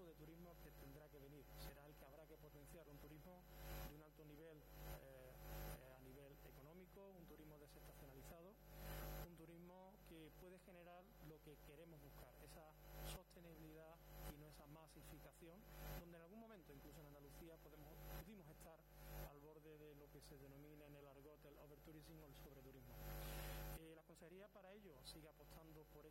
de turismo que tendrá que venir. Será el que habrá que potenciar, un turismo de un alto nivel a nivel económico, un turismo desestacionalizado, un turismo que puede generar lo que queremos buscar, esa sostenibilidad y no esa masificación, donde en algún momento, incluso en Andalucía, pudimos estar al borde de lo que se denomina en el argot el overtourism o el sobreturismo. La Consejería para ello sigue apostando por